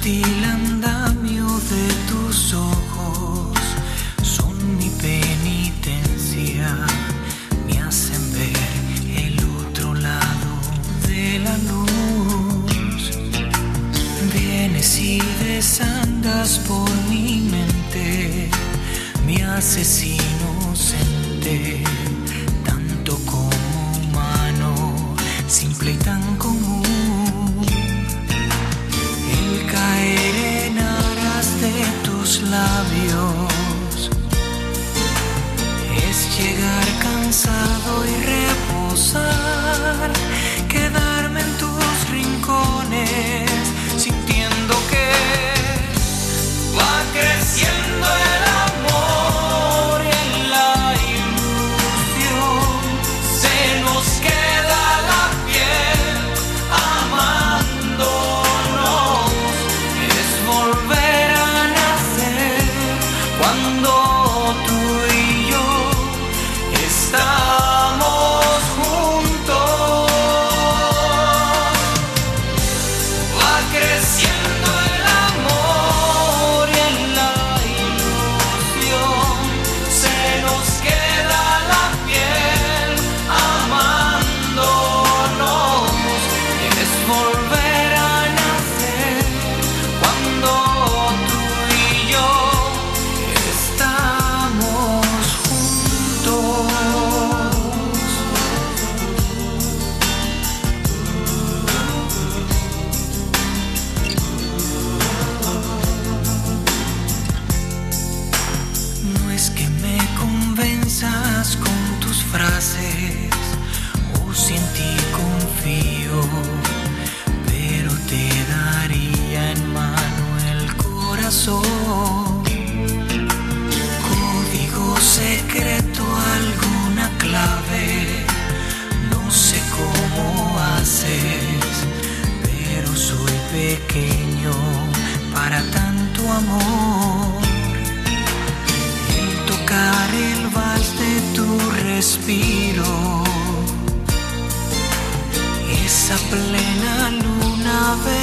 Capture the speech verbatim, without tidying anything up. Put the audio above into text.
sutil andamio de tus ojos son mi penitencia, me hacen ver el otro lado de la luz. Vienes y desandas por mi mente, me haces inocente, tanto como humano, simple y tan común. El caer en aras de tus labios es llegar cansado y reposar, quedarme en tus rincones, sintiendo que va creciendo el amor y en la ilusión se nos queda la piel amándonos. Es volver a nacer cuando tú y yo estamos juntos. Va creciendo el amor y en la ilusión se nos queda la piel amándonos. Es volver a nacer cuando tú y yo estamos juntos. No es que me convenzas con tus frases o si en ti confío, pero te daría en mano el corazón. Código secreto, alguna clave, no sé cómo haces, pero soy pequeño para tanto amor. El tocar el vals de tu respiro, esa plena luna verde